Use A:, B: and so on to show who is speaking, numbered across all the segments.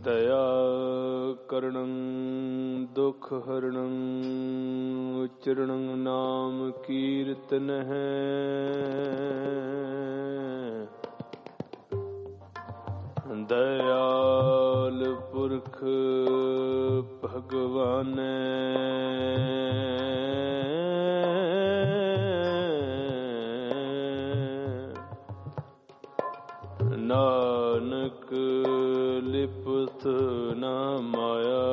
A: दया करणं दुख हरणं उच्चरणं नाम कीर्तनः दयाल पुरख भगवान नानक लिपत न माया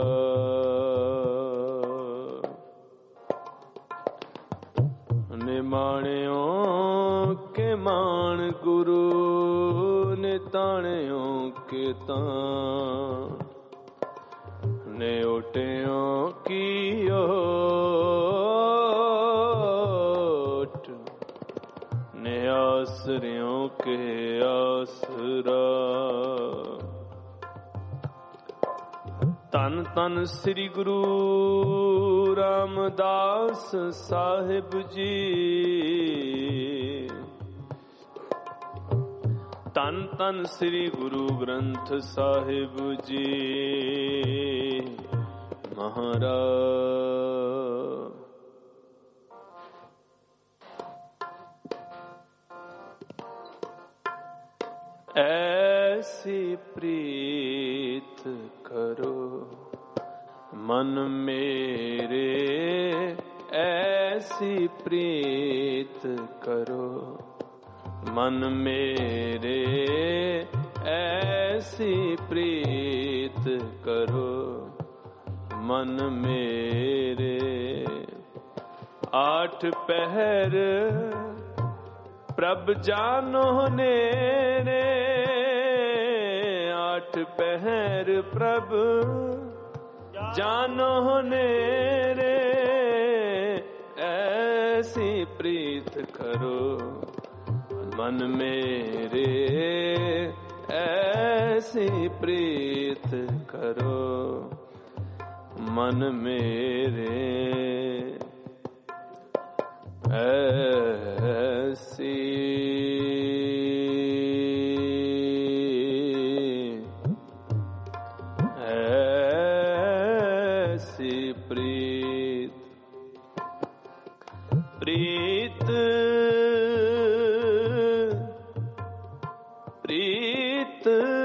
A: निमाणियों के मान गुरु निताणियों के तान ने ओटियों की ओट ने आसरियों के आसरा तन तन श्री गुरु रामदास साहिब जी तन तन श्री गुरु ग्रंथ साहिब जी महाराज ऐसी प्रीत करो मन मेरे ऐसी प्रीत करो मन मेरे ऐसी प्रीत करो मन मेरे आठ पहर प्रभ जानो ने रे आठ पहर प्रभ जानो ने रे ऐसी प्रीत करो मन मेरे ऐसी प्रीत करो मन मेरे ऐसी प्रीत प्रीत प्रीत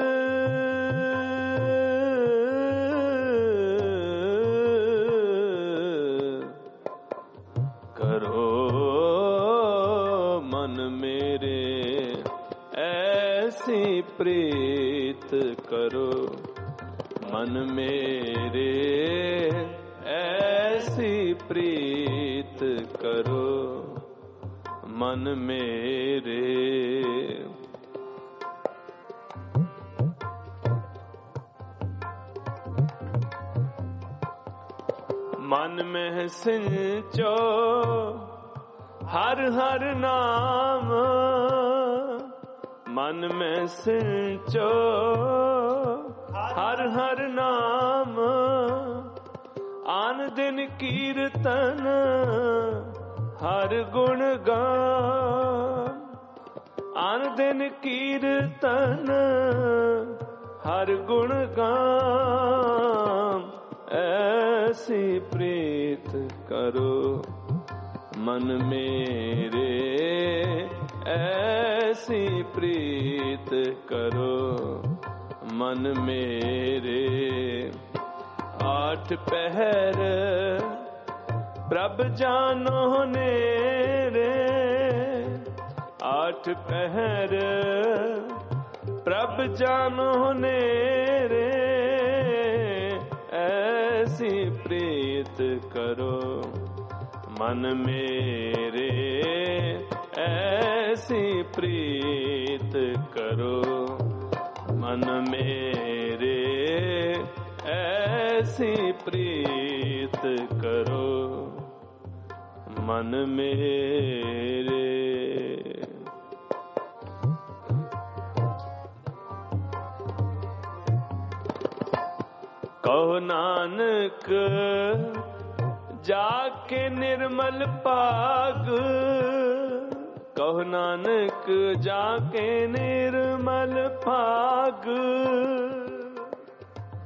A: करो मन मेरे ऐसी प्रीत करो मन मेरे ऐसी प्रीत करो मन मेरे मन में सिंचो हर हर नाम मन में सिंचो हर हर नाम आन दिन कीर्तन हर गुण गान आन दिन कीर्तन हर गुण गान ऐसी प्रीत करो मन मेरे ऐसी प्रीत करो मन मेरे आठ पहर प्रभ जानो ने रे आठ पहर प्रभ जानो ने रे ऐसी प्रीत करो मन मेरे ऐसी प्रीत करो मन मेरे ऐसी प्रीत करो मन मेरे कहो नानक जाके निर्मल पाग कहो नानक जाके निर्मल पाग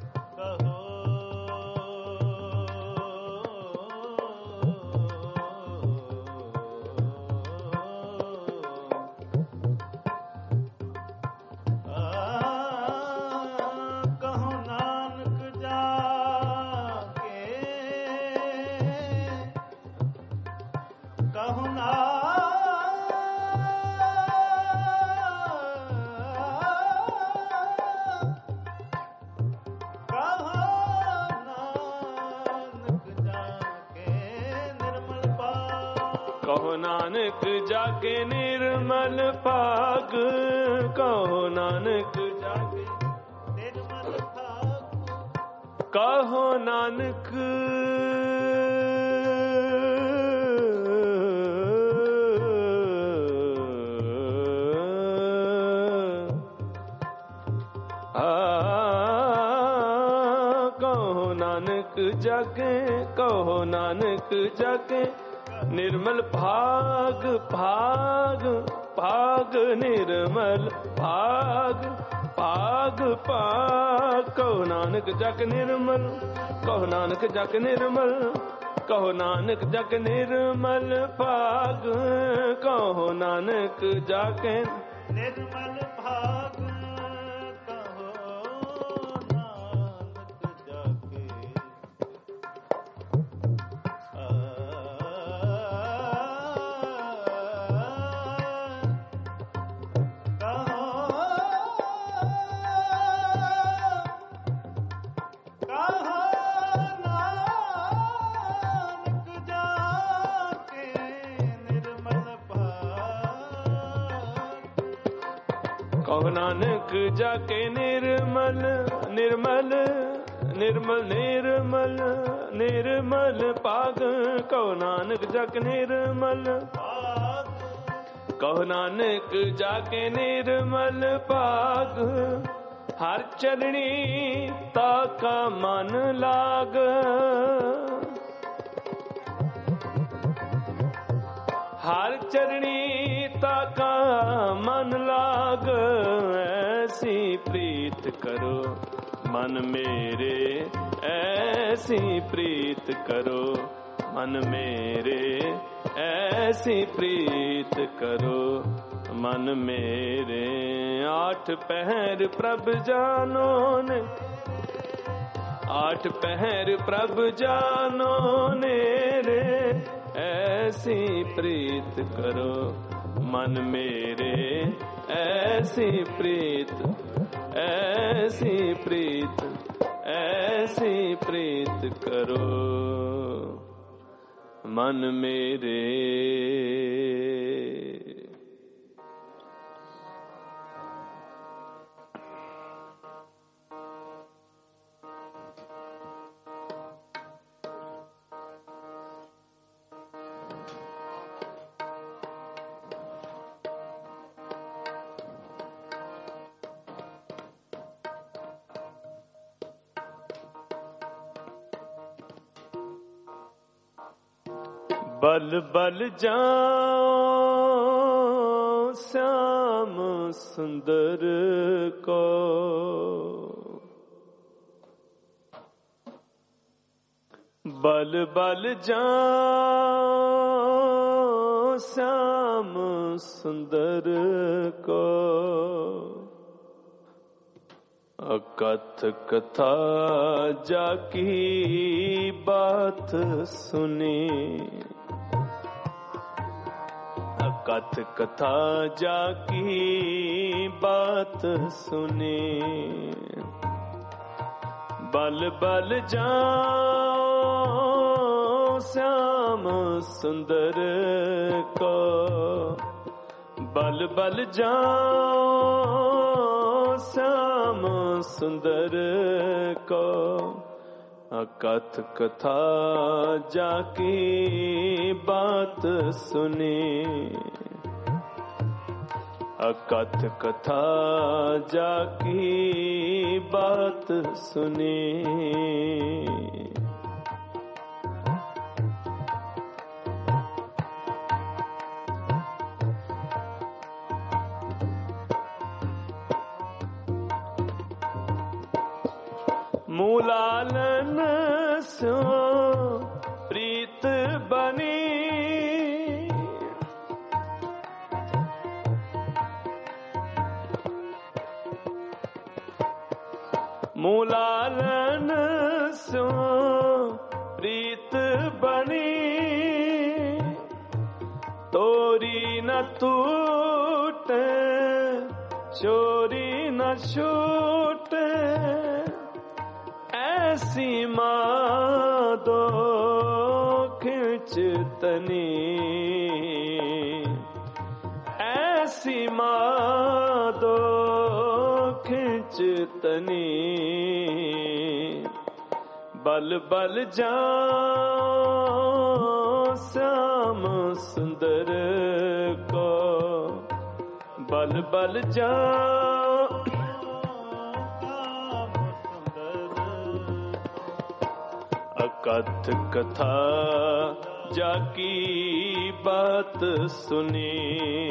A: कहो नानक जाके निर्मल भाग, कहो नानक जाके निर्मल भाग, कहो नानक जाके, कहो नानक जाके निर्मल भाग, भाग भाग निर्मल भाग, भाग भाग। कहो नानक जाके निर्मल, कहो नानक जाके निर्मल, कहो नानक जाके निर्मल भाग, कहो नानक जाके निर्मल भाग, कहो नानक जाके निर्मल, निर्मल निर्मल निर्मल निर्मल पाग, कहो नानक जाके निर्मल पाग, कहो नानक जाके निर्मल पाग। हर चरणी ताका मन लाग, हर चरणी ताका मन लाग, ऐसी प्रीत करो मन मेरे, ऐसी प्रीत करो मन मेरे, ऐसी प्रीत करो मन मेरे। आठ पहर प्रभ जानो ने, आठ पहर प्रभ जानो ने रे, ऐसी प्रीत करो मन मेरे, ऐसी प्रीत, ऐसी प्रीत, ऐसी प्रीत करो मन मेरे। बल बल जाओ श्याम सुंदर को, बल बल जाओ श्याम सुंदर को, अकथ कथा जाकी बात सुनी, कथ कथा जाकी बात सुनी। बल बल जाओ श्याम सुंदर को, बल बल जाओ श्याम सुंदर को, कथ कथा जाकी बात सुनी, कथ कथा जाकी बात सुनी। मूलालन सो प्रीत बनी, मूलालन सो प्रीत बनी, तोरी न टूटे चोरी न छूटे, ऐसी माँ दो खिंचतनी, ऐसी मादो खिंचतनी बल बल जाओ श्याम सुंदर को बल बल जाओ अकथ कथा जाकी बात सुनी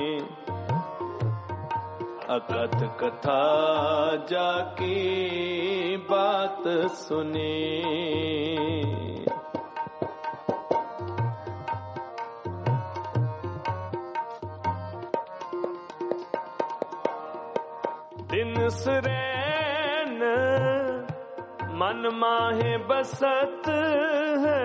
A: अकथ कथा जाकी बात सुनी दिन सुरैन मन माहे बसत है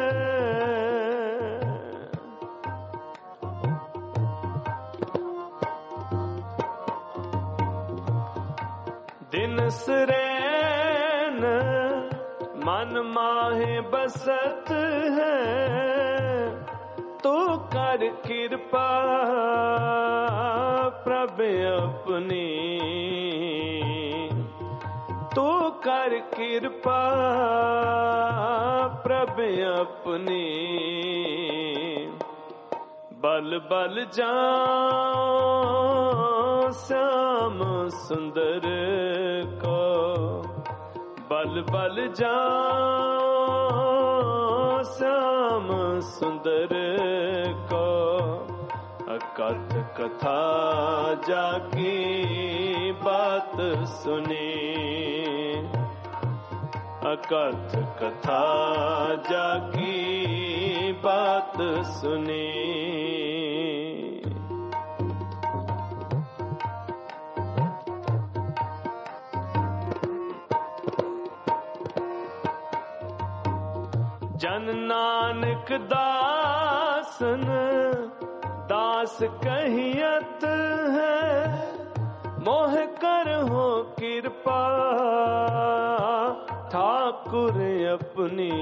A: दिन सुरैन मन माहे बसत है तू कर कृपा प्रभ अपनी तू कर कृपा प्रभ अपनी बल बल जाओ श्याम सुंदर को बल बल जाओ श्याम सुंदर को अकथ कथा जाकी बात सुनी अकथ कथा जाकी बात सुनी जन नानक दासन दास कहियत है मोह कर हो कृपा ठाकुर अपनी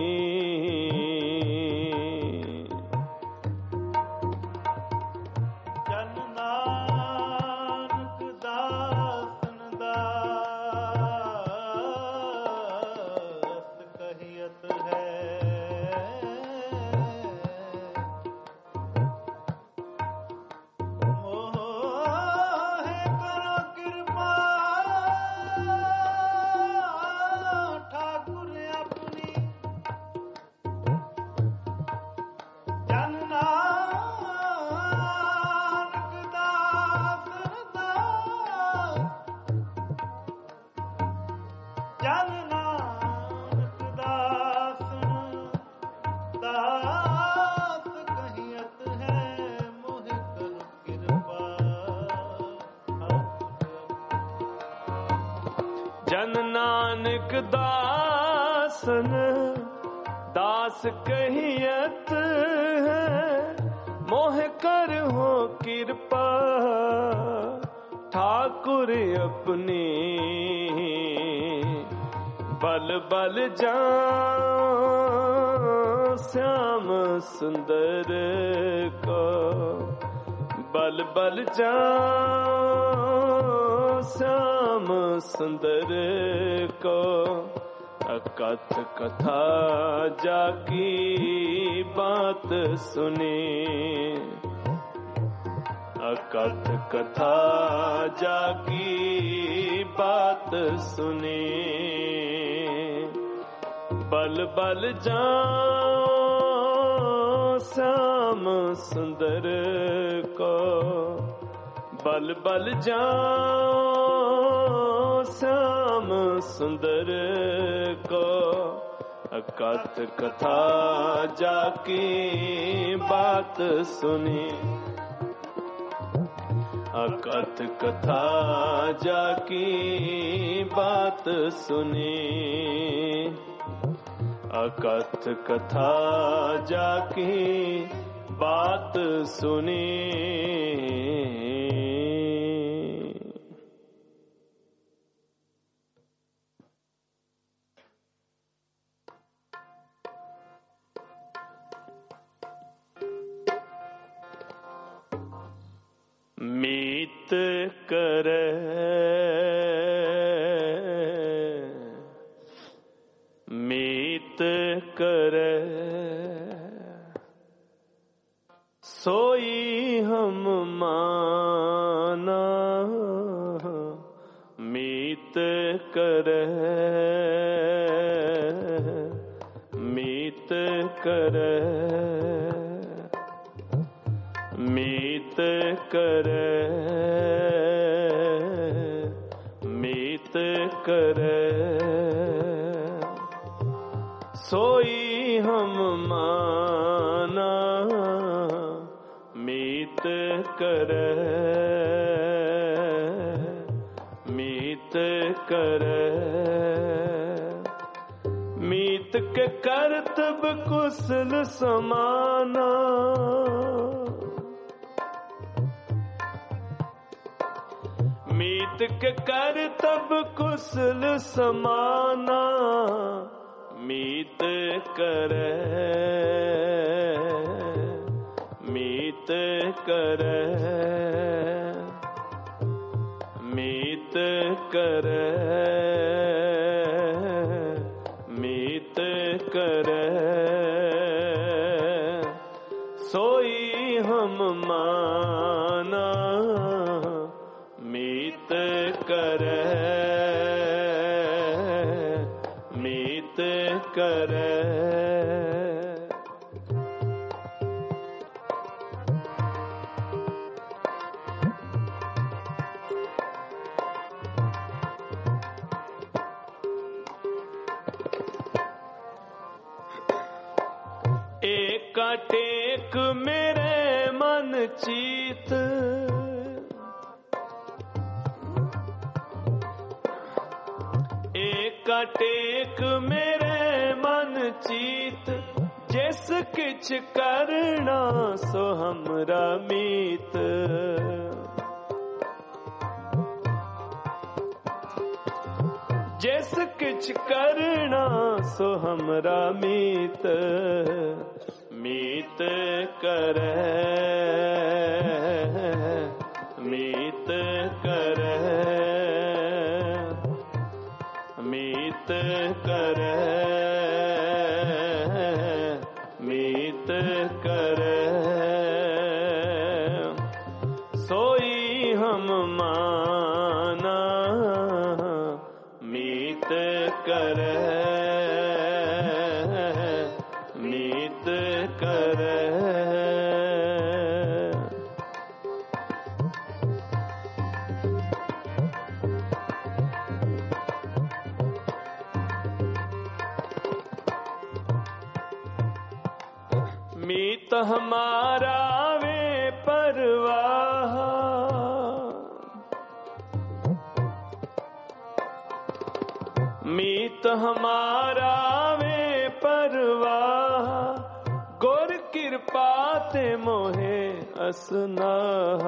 A: जन नानक दासन दास कहियत है जन नानक दासन दास कहियत है मोह कर हो कृपा ठाकुर अपनी बल बल जाओ श्याम सुंदर को बल बल जाओ श्याम सुंदर को अकथ कथा जाकी बात सुनी अकथ कथा जाकी बात सुनी बल बल जाओ श्याम सुंदर को बल बल जाओ श्याम सुंदर को अकथ कथा जाकी बात सुनी अकथ कथा जाकी बात सुनी अकथ कथा जाकी बात सुनी मीत करे सोई हम माना मीत करे मीत करे मीत करे मीत करे सोई हम माना मीत करे मीत करे मीत के करतब कुशल समाना मीत के करतब कुशल समाना मीत करे मीत करे मीत करे मीत करे सोई हम माना मीत करे मीत करे एका टेक मेरे मन चीत एका टेक मेरे मन चीत जिस किछ करना सो हमरा मीत जिस किछ करना सो हमरा मीत मीत करे मीत करे मीत करे मीत करे सोई हम माना मीत करे मीत करे मीत हमारा वे परवाह मीत हमारा वे परवाह गुर कृपा ते मोहे असनाह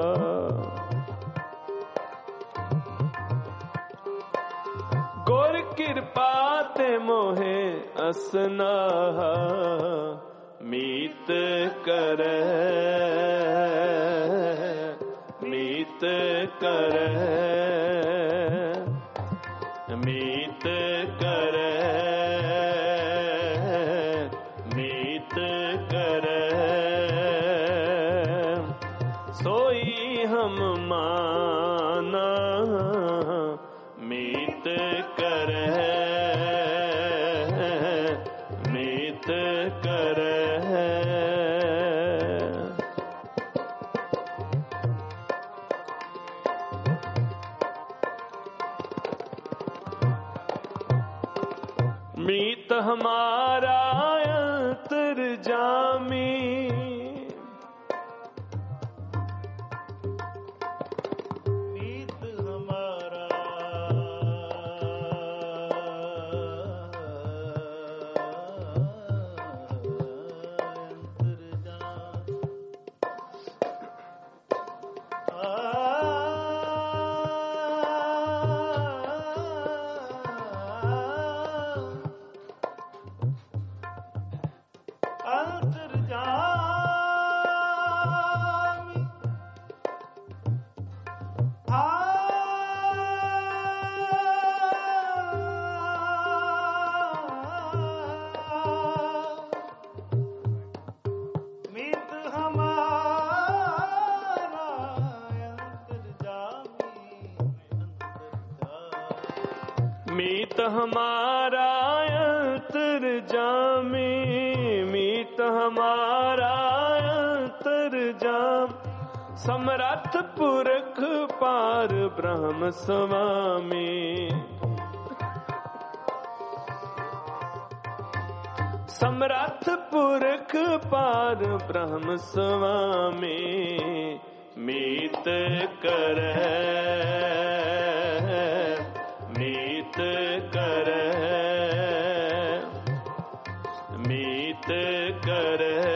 A: गुर कृपा ते मोहे असनाह मीत करे मीत करे मीत करे मीत करे सोई हम माना मीत करे मीत करे मीत हमारा अंतर्जामी
B: मीत हमारा अंतर्जामी
A: मीत हमारा अंतर्जामी, मीत हमारा अंतर्जाम, समर्थ पुरख पार ब्रह्म स्वामी। समर्थ पुरख पार ब्रह्म स्वामी, मीत करह, मीत करह, मीत करह,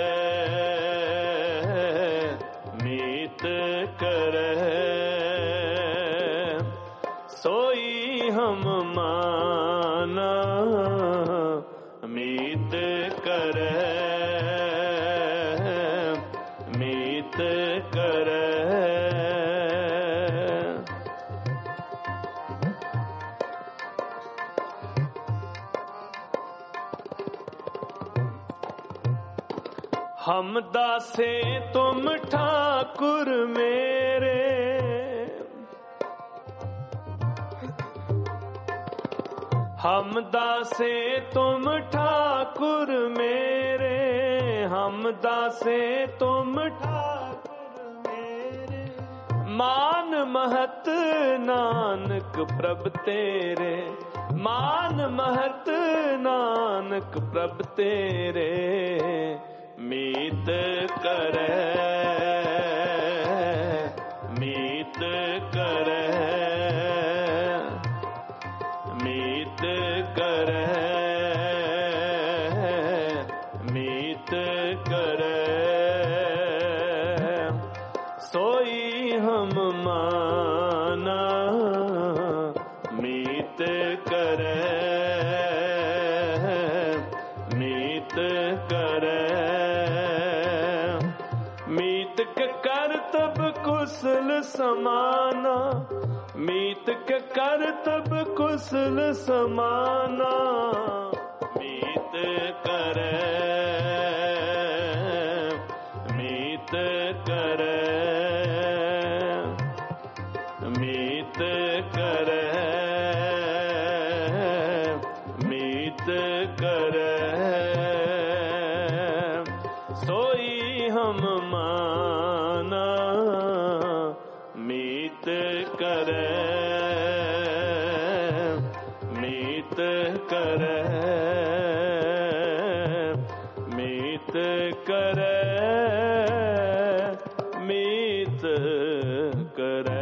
A: मीत करह, सोई हम माना, मीत करह, मीत करह। हम दासे तुम ठाकुर मेरे, हम दासे तुम ठाकुर मेरे, हम दासे तुम ठाकुर मेरे, मान महत नानक प्रभ तेरे, मान महत नानक प्रभ तेरे, मीत करह, मीत करह, मीत करह, मीत करह, सोई हम माना, मीत करह, मीत करह। मीत के करतब कुशल समाना, मीत के करतब कुशल समाना, मीत करह, मीत करह, मीत करह, मीत करह, सोई हम माना, मीत करह, मीत करह, मीत करह, मीत करह।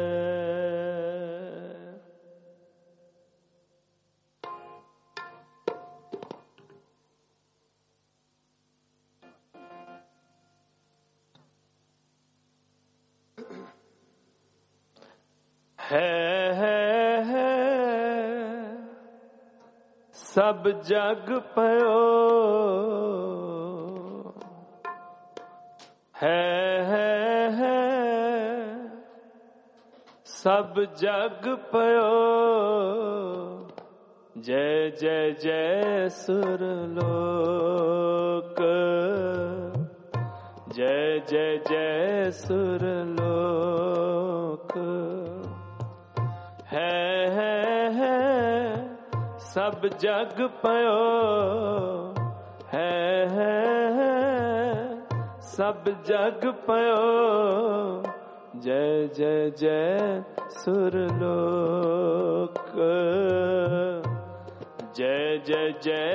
A: है सब जग पयो, है सब जग पयो, जय जय जय सुरलोक, जय जय जय सुरलोक, है सब जग पयो, है सब जग पयो, जय जय जय सुरलोक, जय जय जय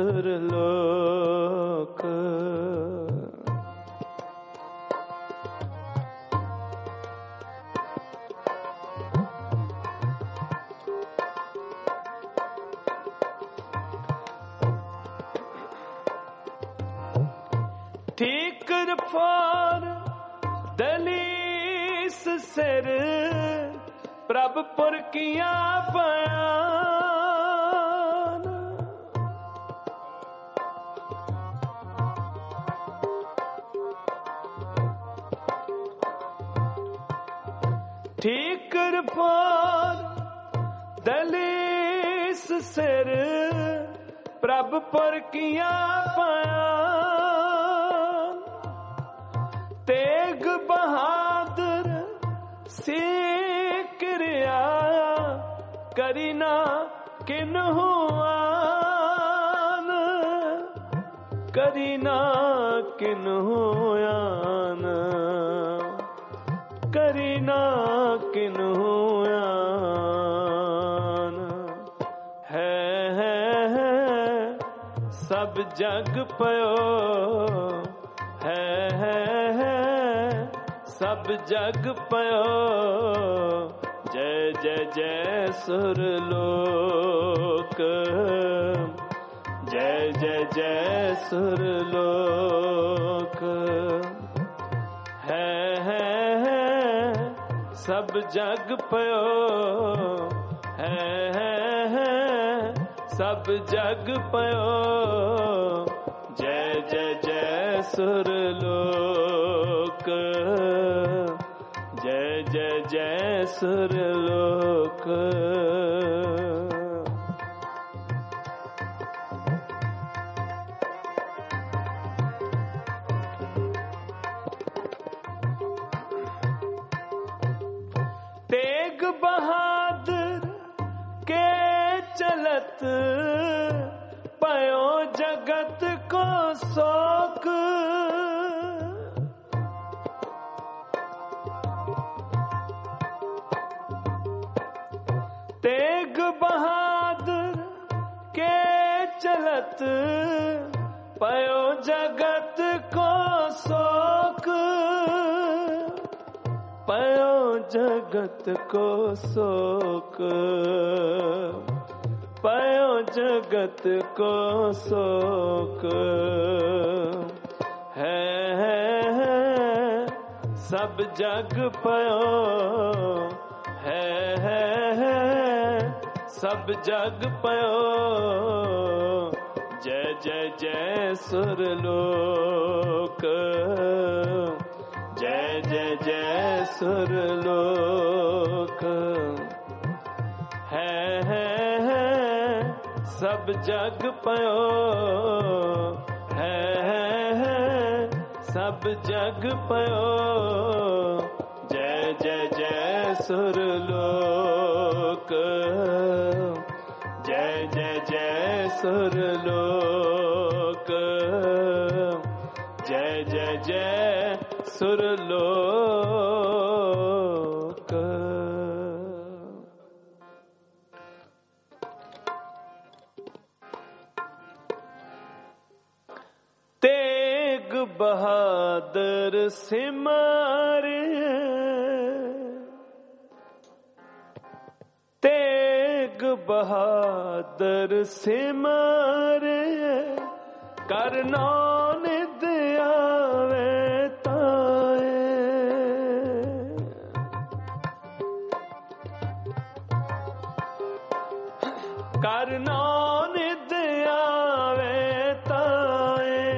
A: सुरलोक। ठीकर फार दलीस सिर, प्रभ पुर किया बयान, ठीकर फार दलीस सिर, प्रभ पुर किया बयान, तेग बहादुर सीकरिया, करीना किन्हु आन, करीना किन्हु आन, करीना किन्हु आन। है सब जग पयो, है सब जग पयो। जय जय जय सुरलोक, जय जय जय सुरलोक। है सब जग पयो, है सब जग पयो। जय जय जय सुरलोक, जय जय जय सुरलोक। तेग बहादुर के चलत पयो जगत को शौक। तेग बहादुर के चलत पयो जगत को शौक, पयो जगत को शौक, पयो जगत को शौक। है सब जग पयो, है सब जग पयो। जय जय जय सुरलोक, जय जय जय सुरलोक। है सब जग पयो, है सब जग पयो। जय जय जय सुरलोक, जय जय जय सुरलोक, जय जय जय सुरलोक। तेग बहादुर सिमरे, तेग बहादुर सिमरे। करनो निद आवे ताए, करनो निद आवे ताए।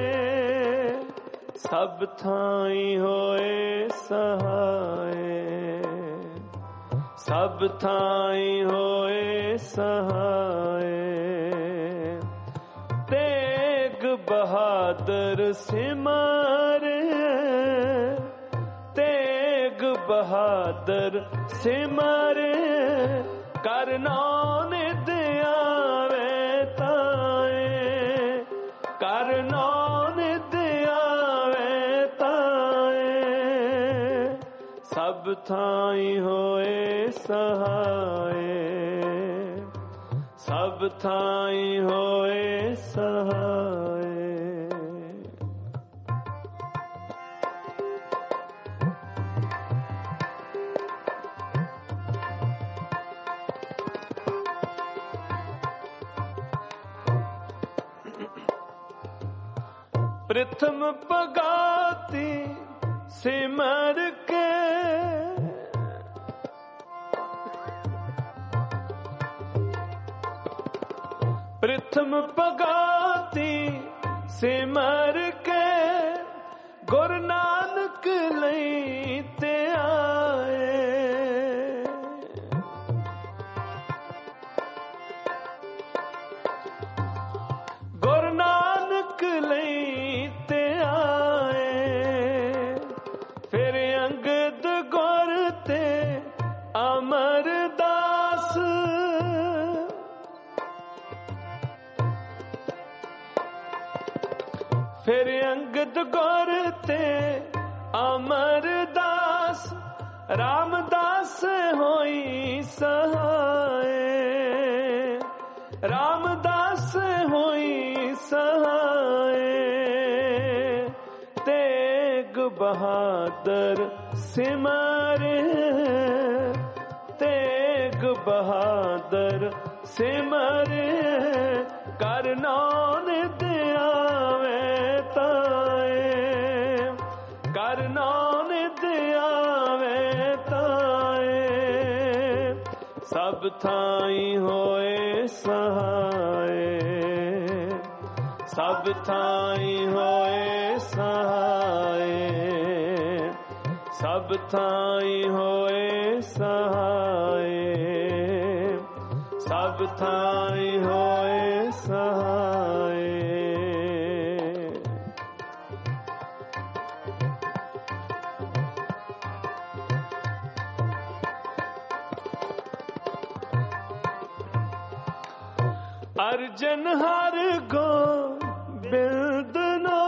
A: सब थाई होए सहाय, सब थाई होए सहाय। तेग बहादुर सिमरे, तेग बहादुर सिमरे। करनो निद आवे ताए, करनो निद आवे ताए। सब थाई होए सहाय, सब थाई होए सहाय। प्रथम पगाती सिमर के, प्रथम पगाती सिमर के। गुरु नानक लईते आए, गुरु नानक लईते आए। फिर अंगद गुर ते अमरदास, ਫਿਰ ਅੰਗਦ ਗੁਰ ਤੇ ਅਮਰਦਾਸ ਰਾਮਦਾਸ ਹੋਈ ਸਹਾਏ, ਰਾਮਦਾਸ ਹੋਈ ਸਹਾਏ। ਤੇਗ ਬਹਾਦਰ ਸਿਮਰੇ, ਤੇਗ ਬਹਾਦਰ ਸਿਮਰੇ। ਕਰ ਨਾਨਕ ਆਵੇ ਤਾਏ, ਕਰ ਨਾਨਕ ਆਵੇ ਤਾਏ। ਸਭ ਥਾਈ ਹੋਏ ਸਹਾਏ, ਸਭ ਥਾਈ ਹੋਏ ਸਹਾਏ, ਸਭ ਥਾਈ ਹੋਏ ਸਹਾਏ, ਸਭ ਥਾਈ ਹੋਏ ਸਹਾਏ। ਅਰਜਨ ਹਰ ਗੋਬਿੰਦ ਨੋ,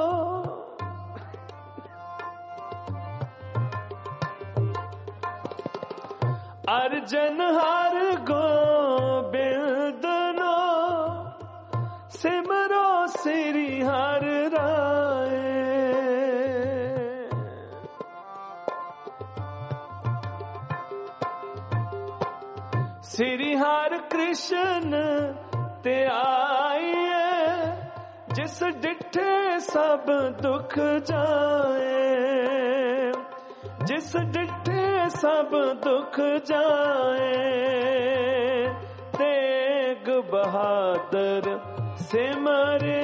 A: ਅਰਜਨ ਹਰ ਗੋਬਿੰਦ ਨੋ। ਸਿਮਰੋ ਸ੍ਰੀ ਹਰਿ ਰਾਏ, ਸ੍ਰੀ ਹਰਿ ਕ੍ਰਿਸ਼ਨ ਤੇ ਆਈਏ। ਜਿਸ ਡਿਠੇ ਸਭ ਦੁਖ ਜਾਏ, ਜਿਸ ਡਿਠੇ ਸਭ ਦੁਖ ਜਾਏ। ਤੇਗ ਬਹਾਦਰ ਸਿਮਰੇ,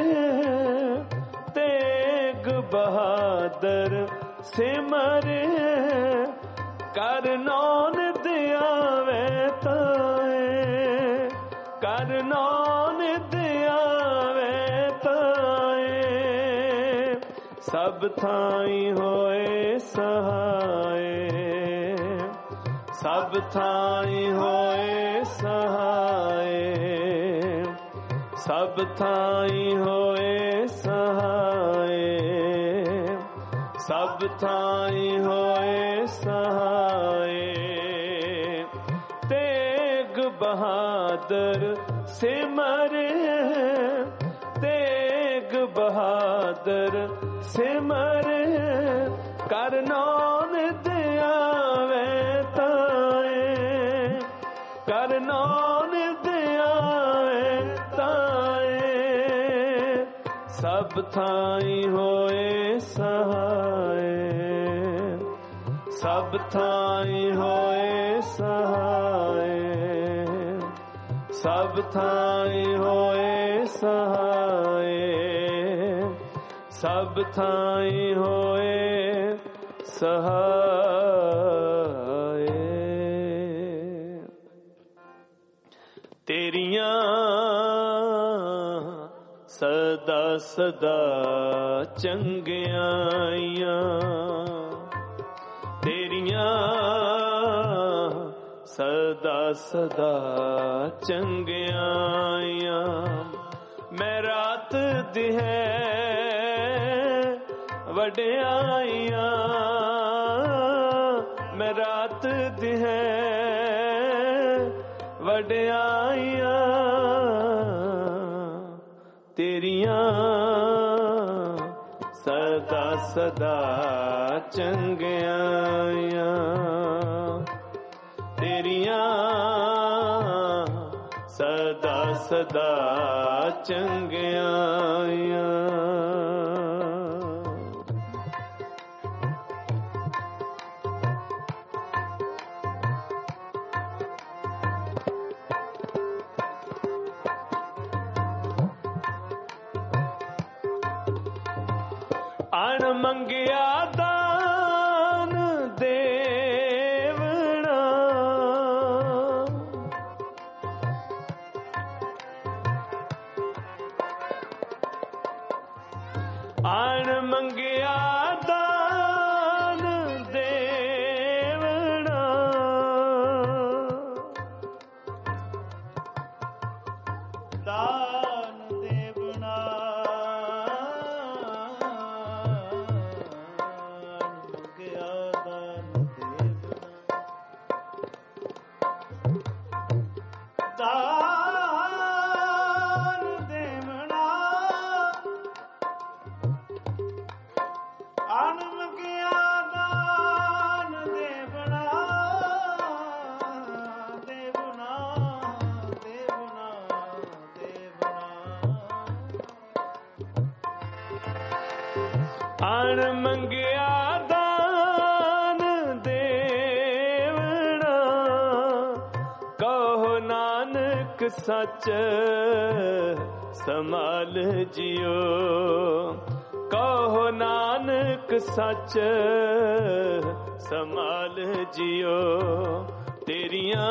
A: ਤੇਗ ਬਹਾਦਰ ਸਿਮਰੇ। ਕਰ ਨਾਨਕ ਆਵੇ ਤਾਏ, ਕਰ ਨਾਨਕ ਆਵੇ ਤਾਏ। ਸਭ ਥਾਈ ਹੋਏ ਸਹਾਏ, ਸਭ ਥਾਈ ਹੋਏ ਸਹਾਏ, ਸਭ ਥਾਈ ਹੋਏ ਸਹਾਏ, ਸਭ ਥਾਈ ਹੋਏ ਸਹਾਏ। ਤੇਗ ਬਹਾਦਰ ਸਿਮਰੇ, ਤੇਗ ਬਹਾਦਰ ਸਿਮਰੇ। ਕਰ ਨਾਨਕ ਆਵੇ ਤਾਏ, ਕਰ ਨਾਨਕ ਆਵੇ ਤਾਏ। ਸਭ ਥਾਈ ਹੋਏ ਸਹਾਏ, ਸਭ ਥਾਈ ਹੋਏ ਸਹਾਏ, ਸਭ ਥਾਈ ਹੋਏ ਸਹਾਏ, ਸਭ ਥਾਈ ਹੋਏ ਸਹਾਏ। ਤੇਰੀਆਂ ਸਦਾ ਸਦਾ ਚੰਗਿਆਈਆਂ, ਤੇਰੀਆਂ ਸਦਾ ਸਦਾ ਚੰਗਿਆਈਆਂ। ਮੈਂ ਰਾਤ ਦਿਹੈ ਵਡਿਆਈਆਂ, ਮੈਂ ਰਾਤ ਦਿਹੈ ਵਡਿਆਈਆਂ। ਤੇਰੀਆਂ ਸਦਾ ਸਦਾ ਚੰਗਿਆਈਆਂ, ਤੇਰੀਆਂ ਸਦਾ ਸਦਾ ਚੰਗਿਆਈਆਂ। ਅਣ ਮੰਗਿਆ ਦਾਨ ਦੇਵਣਾ, ਅਣ ਮੰਗਿਆ ਦਾਨ ਦੇਵਣਾ।
B: ਦਾਨ ਦੇਵਣਾ
A: ਅਣ ਮੰਗਿਆ ਦਾਨ ਦੇਵਣਾ, ਕਹੋ ਨਾਨਕ ਸੱਚ ਸਮਾਲ ਜਿਉ, ਕਹੋ ਨਾਨਕ ਸੱਚ ਸਮਾਲ ਜਿਉ। ਤੇਰੀਆਂ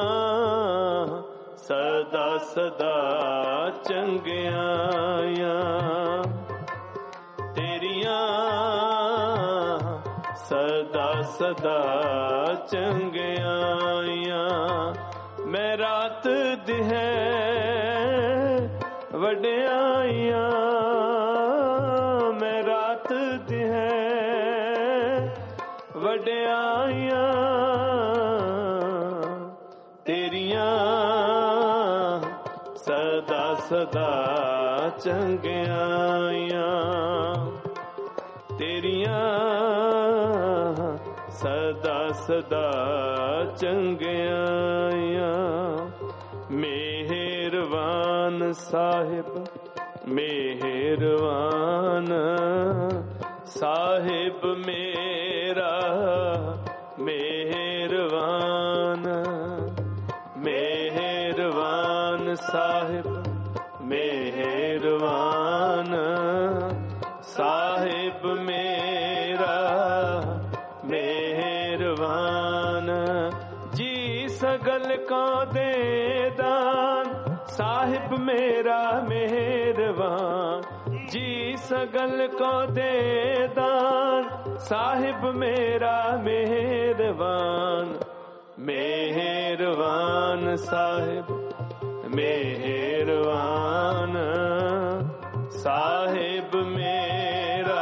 A: ਸਦਾ ਸਦਾ ਚੰਗਿਆਈਆਂ, ਤੇਰੀਆਂ ਸਦਾ ਸਦਾ ਚੰਗਿਆਈਆਂ। ਮੈਂ ਰਾਤ ਦਿਹੈ ਵਡਿਆਈਆਂ, ਮੈਂ ਰਾਤ ਦਿਹੈ ਵਡਿਆਈਆਂ। ਤੇਰੀਆਂ ਸਦਾ ਸਦਾ ਚੰਗਿਆਈਆਂ, ਤੇਰੀਆਂ ਸਦਾ ਸਦਾ ਚੰਗਿਆਈਆਂ। ਮਿਹਰਬਾਨ ਸਾਹਿਬ ਮਿਹਰਬਾਨ, ਸਾਹਿਬ ਮੇਰਾ ਮਿਹਰਬਾਨ, ਮਿਹਰਬਾਨ ਸਾਹਿਬ ਮਿਹਰਬਾਨ, ਸਾਹਿਬ ਮੇਰਾ ਮਿਹਰਬਾਨ। ਜੀ ਸਗਲ ਕੋ ਦੇ ਦਾਨ, ਸਾਹਿਬ ਮੇਰਾ ਮਿਹਰਬਾਨ। ਜੀ ਸਗਲ ਕੋ ਦੇ ਦਾਨ, ਸਾਹਿਬ ਮੇਰਾ ਮਿਹਰਬਾਨ। ਮਿਹਰਬਾਨ ਸਾਹਿਬ ਮਿਹਰਬਾਨ, ਸਾਹਿਬ ਮੇਰਾ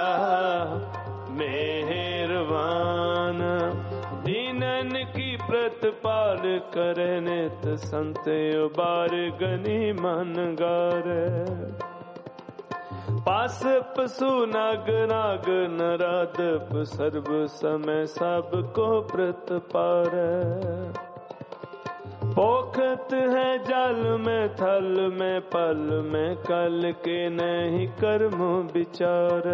A: ਮਿਹਰਬਾਨ। ਦੀਨਨ ਕੀ ਪ੍ਰਤਪਾਲ ਕਰੇ, ਨਿਤ ਸੰਤ ਉਬਾਰ ਗਨੀ ਮਨ ਗਾਰੇ। ਪਾਸ ਪਸੂ ਨਗ ਨਾਗ ਨਰਾਦਪ, ਸਰਬ ਸਮੈ ਸਭ ਕੋ ਪ੍ਰਤਪਾਰੈ। पोखत है जल में थल में पल में, कल के नहीं कर्म विचार।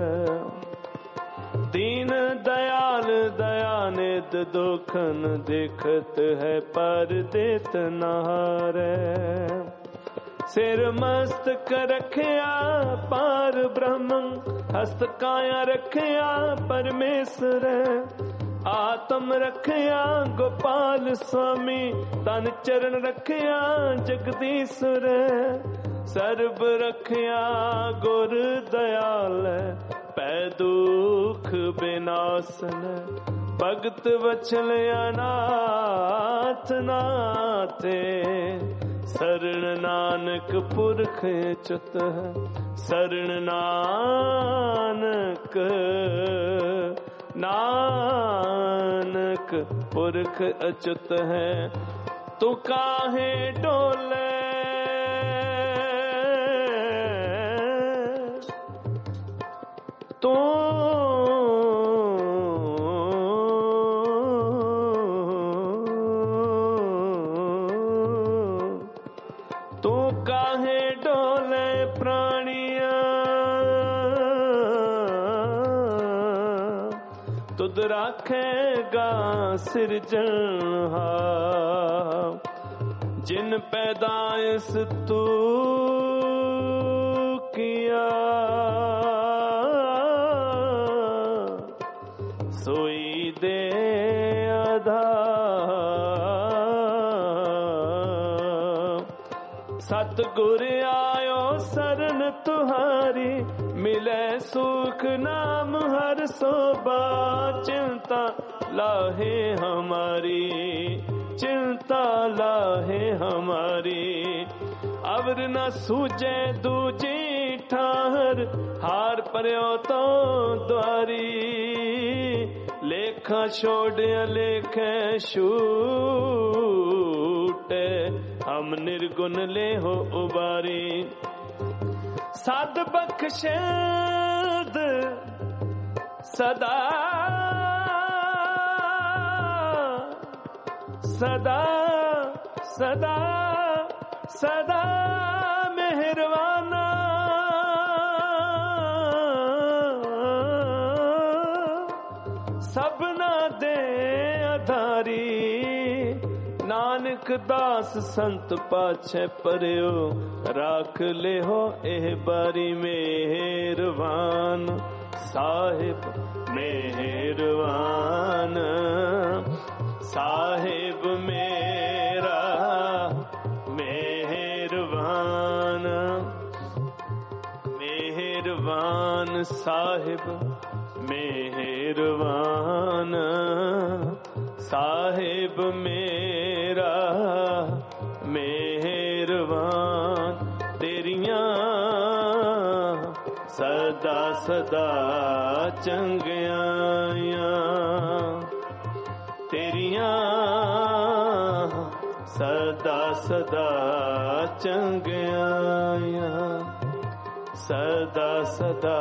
A: दीन दयाल दयानिध दोखन, देखत है पर देत नहारे। सिर मस्तक रखिया पार ब्रह्म, हस्त काया रखिया परमेश्वर। आत्म रखिया गोपाल स्वामी, तन चरण रखिया जगदीश्वर। सर्ब रखिया गुर दयाल, पै दुख विनाशन। भगत वचल अनाथ नाथे, शरण नानक पुरख चुत है। शरण नानक नानक पुरख अच्युत है। तू काहे डोले तू तू काहे डोले प्राणिया, तुद राखेगा सिरजनहार। जिन पैदाइश तू किया, सोई दे आधार। सतगुर आयो शरण तुहारी, मिले सुख नाम हर सोबा। चिंता लाहे हमारी, चिंता लाहे हमारी। अवर न सूझे दूजी ठाहर, हार पर्यो तो द्वारी। लेखा छोड़ लेखे छूटे, हम निर्गुण ले हो उबारी। सद बख्शेद सदा सदा सदा सदा मेहरबाना। दास संत पाछे परियो, राख ले हो एह बारी मेहरबान। साहिब मेहरबान, साहिब मेरा मेहरबान, मेहरबान साहिब मेहरबान, साहिब मेरा मेहरबान। तेरियां सदा सदा चंगियां, तेरियां सदा सदा चंगियां, सदा सदा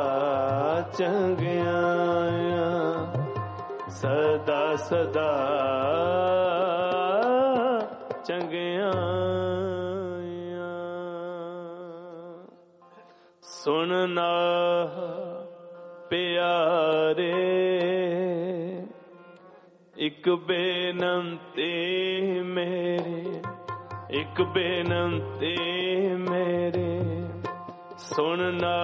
A: चंगियां, सदा सदा चंगियां। सुनना प्यारे एक बेनंती मेरे, एक बेनंती मेरे। सुनना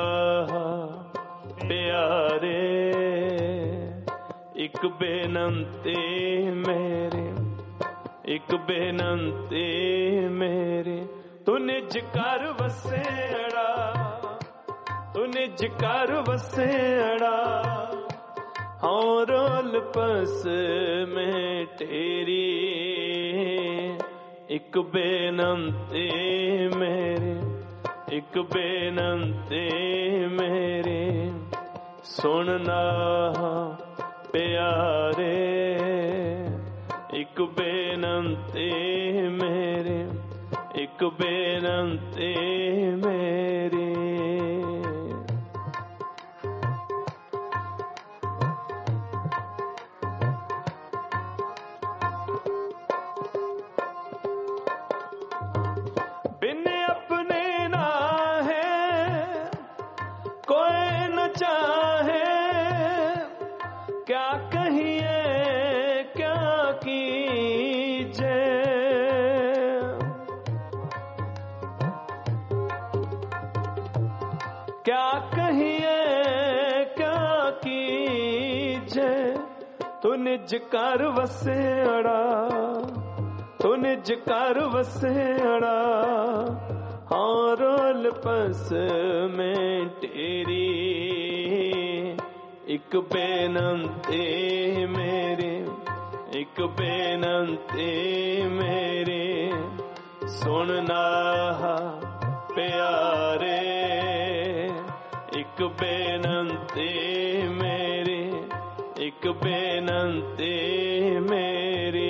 A: प्यारे एक बेनंती मेरे, एक बेनंती मेरे। तू निज कर वसेड़ा, तू निज कर वसेड़ा, हाँ रोल पस में तेरी। एक बेनंती मेरे, एक बेनंती मेरे। सुनना प्यारे एक बेनंती मेरे, एक बेनंती मेरी। बिन अपने ना है कोई न चाहे, क्या कहिए क्या कीजे। क्या कहिए क्या कीजे। तू निज कर वसेड़ा, तू निज कर वसेड़ा, हाँ रोल पस में तेरी। एक बेनंती मेरे, एक बेनंती मेरे। सुनना प्यारे एक बेनंती मेरे, एक बेनंती मेरी।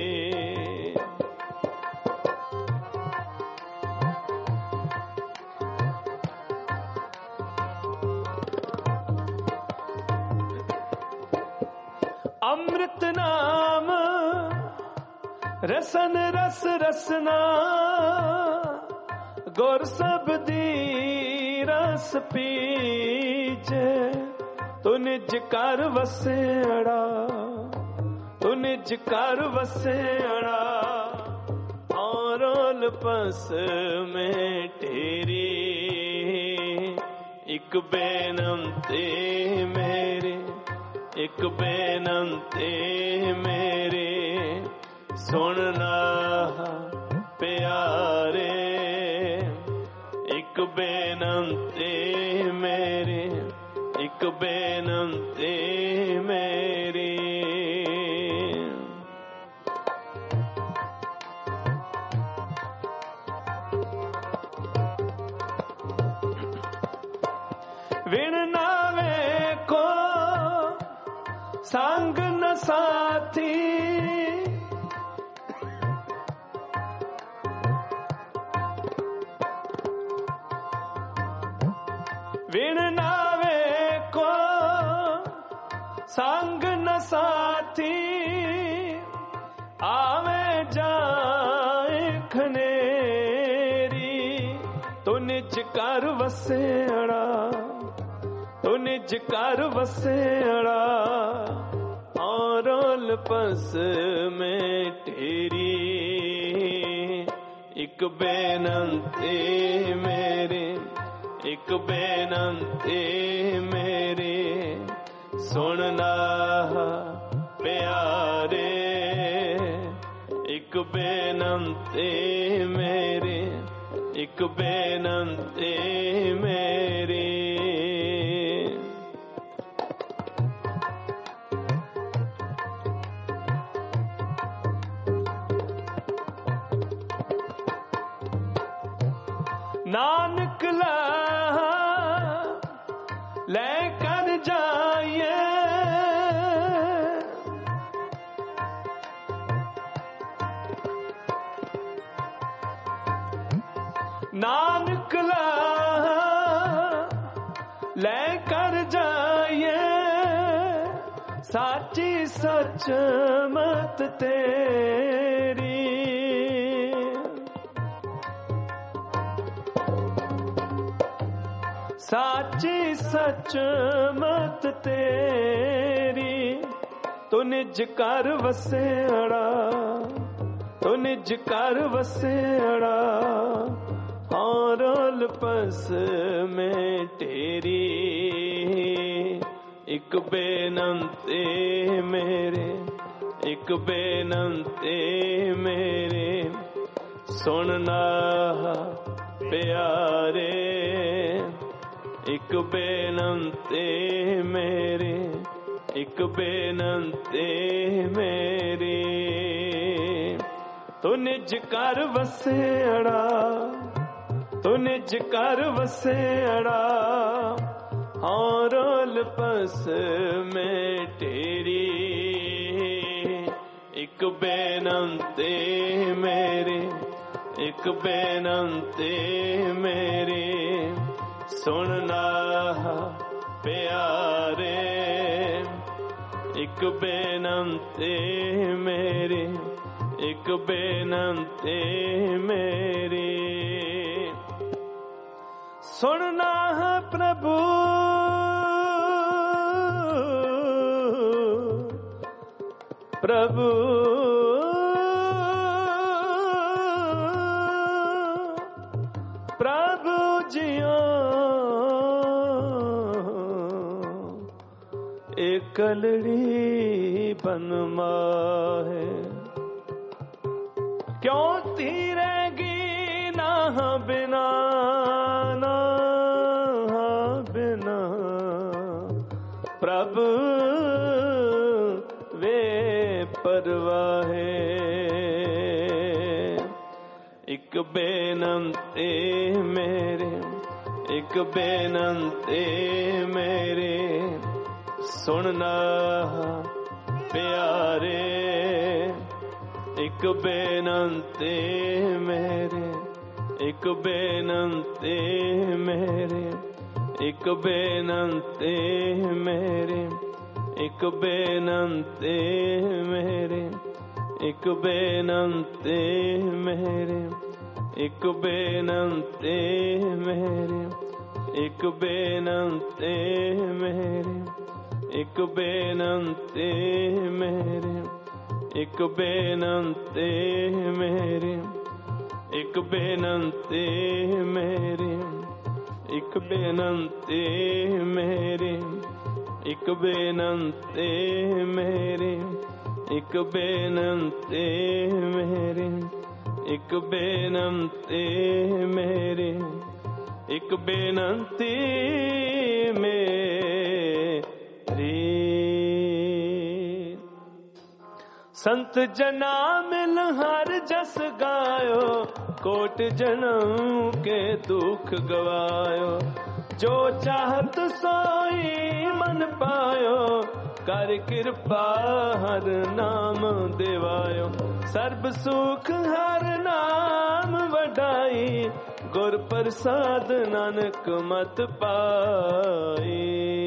A: अमृत नाम रसन रस रसना, गुर सबदी रस पीजे। तू निज कर वसेड़ा, तू निज कर वसेड़ा, और रोल पस में तेरी। एक बेनंती मेरे, एक बेनंती मेरे। सुनना प्यारे एक बेनंती मेरे, एक बेनंती मेरी। विण नावे को संग न साथी, विण नावे को संग न साथी। आवे जाए खनेरी, तू निज कर वसेड़ा, तू निज कर वसेड़ा, और रोल पस में तेरी। ਇੱਕ ਬੇਨੰਤੀ ਮੇਰੀ, ਇੱਕ ਬੇਨੰਤੀ ਮੇਰੀ, ਸੁਣਨਾ ਪਿਆਰੇ। ਇੱਕ ਬੇਨੰਤੀ ਮੇਰੀ, ਇੱਕ ਬੇਨੰਤੀ ਮੇਰੀ। नानक ले कर जाइए, नानक ले कर जाइए, साची सच मत तेरी। साची सच मत तेरी, तू निज कर वसेड़ा, तू निज कर वसेड़ा, हाँ रोल पस में तेरी। एक बेनंती मेरे, एक बेनंती मेरे, सुनना प्यारे। एक बेनंती मेरी, एक बेनंती मेरी, तू निज कर वसेड़ा, तू निज कर वसेड़ा, हाँ रोल पस में तेरी। एक बेनंती मेरी, एक बेनंती मेरी, सुनना प्यारे। एक बेनंती मेरी, एक बेनंती मेरी, सुनना प्रभु प्रभु। प्रभु जियो एक कलड़ी बनवा है, क्यों तीरेगी ना बिना, ना बिना प्रभु वे परवाहे। एक बेनंती मेरे, एक बेनंती मेरे, सुनना प्यारे। एक बेनंती मेरे, एक बेनंती मेरे, एक बेनंती मेरे, एक बेनंती मेरे, एक बेनंती मेरे, एक बेनंती मेरे, एक बेनंती मेरे, एक बेनंती मेरे, एक बेनंती मेरे, एक बेनंती मेरे, एक बेनंती मेरे, एक बेनंती मेरे, एक बेनंती मेरे, एक बेनंती मेरे, एक बेनंती मेरी। संत जना मिल हर जस गायो, कोट जन्म के दुख गवायो। जो चाहत सोई मन पायो, कर कृपा हर नाम देवायो। सर्ब सुख हर नाम वडाई, गुर प्रसाद नानक मत पाई।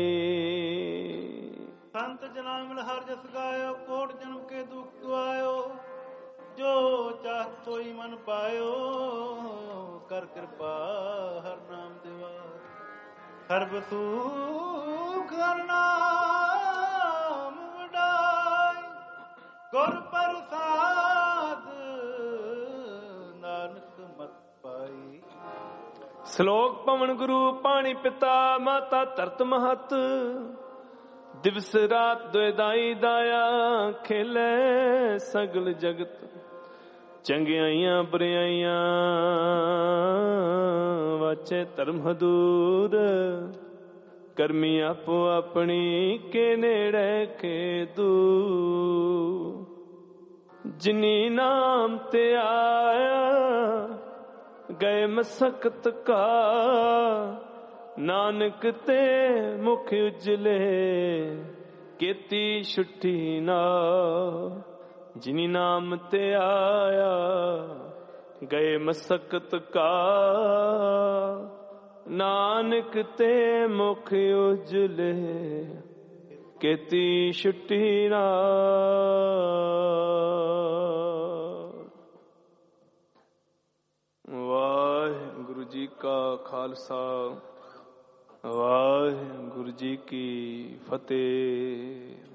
B: संत जना मिल हर जस गायो, कोट जन्म के दुख गवायो। जो चाहत सोई मन पायो, कर कृपा हर नाम देवा। सर्ब सुख हर नाम वडाई, गुर प्रसाद नानक मत
A: ਸ਼ਲੋਕ ਪਵਨ ਗੁਰੂ ਪਾਣੀ ਪਿਤਾ ਮਾਤਾ ਧਰਤ ਮਹਤ ਦਿਵਸ ਰਾਤ ਦੁਇਦਾਈ ਦਾਇਆ ਖੇਲੇ ਸਗਲ ਜਗਤ ਚੰਗਿਆਈਆਂ ਬੁਰਿਆਈਆਂ ਵਾਚੇ ਧਰਮ ਹਦੂਰ ਕਰਮੀ ਆਪੋ ਆਪਣੀ ਕੇ ਨੇੜੇ ਕੇ ਦੂਰ ਜਿਨੀ ਨਾਮ ਤੇ ਆਇਆ ਗਏ ਮਸਕਤ ਕਾ ਨਾਨਕ ਤੇ ਮੁਖ ਉਜਲੇ ਕੀਤੀ ਛੁੱਟੀ ਨਾ ਜਿਨੀ ਨਾਮ ਤੇ ਆਇਆ ਗਏ ਮਸਕਤ ਕਾ ਨਾਨਕ ਤੇ ਮੁਖ ਉਜਲੇ ਕੀਤੀ ਛੁੱਟੀ ਨਾ। ਵਾਹਿਗੁਰੂ ਜੀ ਕਾ ਖਾਲਸਾ ਵਾਹਿਗੁਰੂ ਜੀ ਕੀ ਫਤਿਹ।